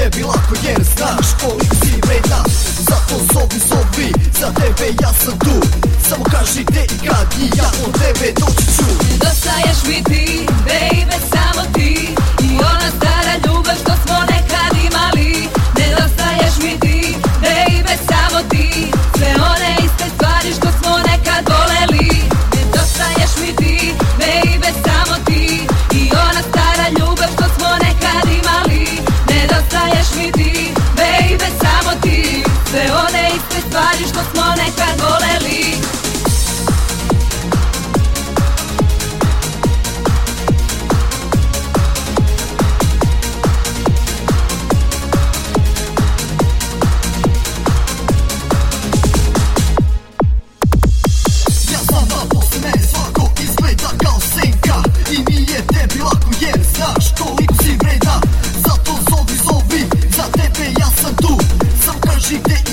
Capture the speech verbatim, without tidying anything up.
tebi lako jer znaš koliko si vredna. Zato zovi, zovi, za tebe ja sam tu. Samo kaži gde i kad i ja od tebe doći ću. Nedostaješ mi ti, baby, samo ti. I ona stara ljubav što smo nekad imali. Nedostaješ mi ti, baby, samo ti. Sve one iste stvari što smo nekad voleli. Nedostaješ mi ti, baby, samo ti. I ona stara ljubav što smo nekad imali. Nedostaješ mi ti, baby, samo ti. Sve one iste stvari što smo nekad voleli. Znaš koliko si vredna, zato zovi, zovi, za tebe ja sam tu. Samo kaži gde